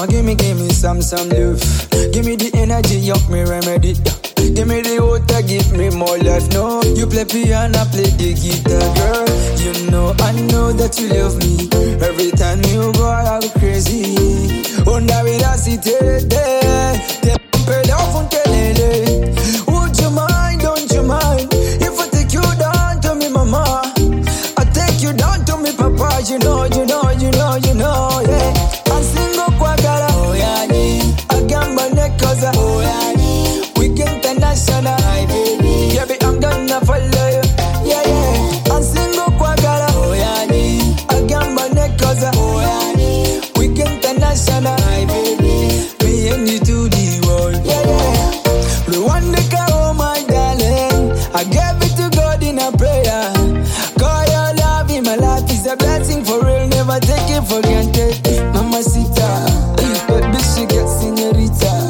on, give me some love. Give me the energy, up me remedy. Give me the water, give me more life. No, you play piano, play the guitar, girl. You know, I know that you love me. Every time you go, I go crazy. Onda vida si te off unkelele. Would you mind, don't you mind? If I take you down to me, mama, I take you down to me, papa. You know, yeah. I'm single kwagara, oh yeah, agamba nekoza, oh yeah. International, baby. Yeah, I'm gonna follow you. Yeah. I'm single kwagara. Oh yeah, agamba nekoza. Oh yeah, we international, baby. Me and you to the world. Yeah. The one that can, oh my darling, I gave it to God in a prayer. Call your love in my life is a blessing for real. Never take it for granted. Mamacita, baby, she gets señorita.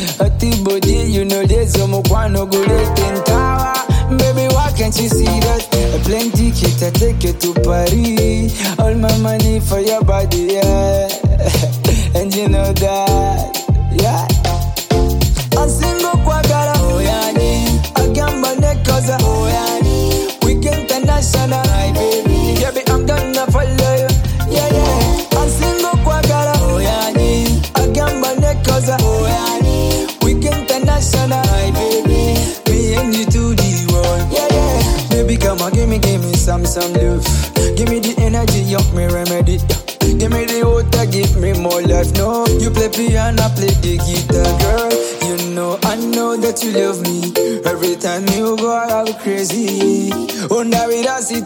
You know there's some no good in tower. Baby, why can't you see that? A plane ticket, I take you to Paris. All my money for your body, yeah. And you know that, yeah. I'm single kwagara, oh yeah. Agamba nekoza, oh yeah. We international, baby. Baby, I'm gonna follow you, yeah. I'm single kwagara, oh yeah. Agamba nekoza, oh yeah. International, baby. Me and you to the world. Yeah. Baby, come on, give me some love. Give me the energy, up me remedy. Give me the water, give me more life. No, you play piano, play the guitar, girl. You know, I know that you love me. Every time you go, I go crazy. Onda vida si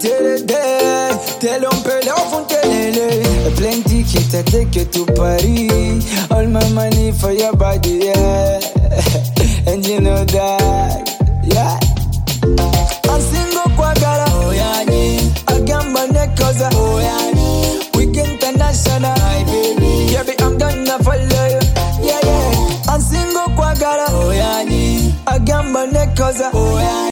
te l'ompele off unkelele. A plane ticket, I take you to Paris. All my money for your body, yeah. And you know that, yeah. I'm single kwagara, oh yeah. Agamba nekoza, oh yeah. We international, baby. Baby, I'm gonna follow you, yeah. I'm single kwagara, oh yeah. Agamba nekoza, oh yeah.